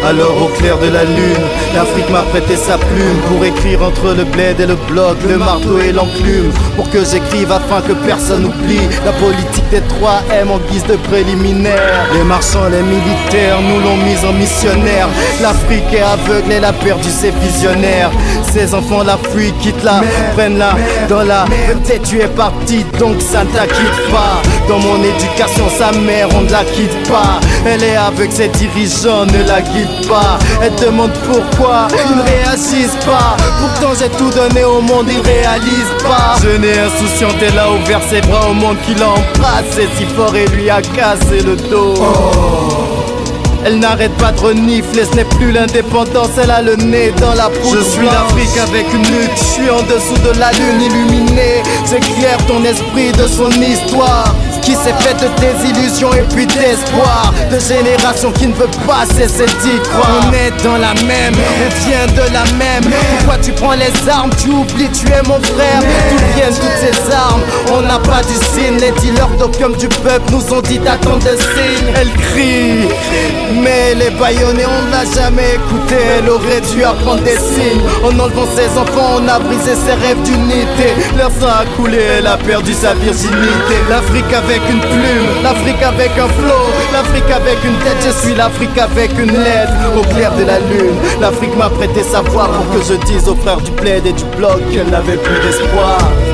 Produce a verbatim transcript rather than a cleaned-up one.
Alors au clair de la lune, l'Afrique m'a prêté sa plume pour écrire entre le bled et le bloc, le marteau et l'enclume, pour que j'écrive afin que personne n'oublie la politique des trois M en guise de préliminaire. Les marchands, les militaires nous l'ont mise en missionnaire. L'Afrique est aveugle, elle a perdu ses visionnaires. Ses enfants la fuient, quittent la, prennent-la dans la. Peut-être tu es parti, donc ça ne t'acquitte pas. Dans mon éducation, sa mère, on ne la quitte pas. Elle est aveugle, ses dirigeants ne la guident pas. Elle demande pourquoi ils ne réagissent pas. Pourtant j'ai tout donné au monde, ils réalisent pas. Jeune et insouciante, elle a ouvert ses bras au monde qui l'embrasse. C'est si fort et lui a cassé le dos. Oh. Elle n'arrête pas de renifler, ce n'est plus l'indépendance, elle a le nez dans la poudre. Je suis l'Afrique avec une lutte, je suis en dessous de la lune illuminée. J'éclaire ton esprit de son histoire qui s'est faite de désillusions et puis d'espoir, de générations qui ne veut pas cesser d'y croire. On est dans la même, on vient de la même. Pourquoi tu prends les armes, tu oublies, tu es mon frère. D'où viennent toutes ces armes, on n'a pas du signe. Les dealers d'opium du peuple nous ont dit d'attendre le signe. Elle crie, mais les baïonnés on ne l'a jamais écouté. Elle aurait dû apprendre des signes. En enlevant ses enfants on a brisé ses rêves d'unité. Leur sang a coulé, elle a perdu sa virginité. L'Afrique avec une plume, l'Afrique avec un flow, l'Afrique avec une tête, je suis l'Afrique avec une lettre. Au clair de la lune, l'Afrique m'a prêté sa voix pour que je dise aux frères du bled et du bloc qu'elle n'avait plus d'espoir.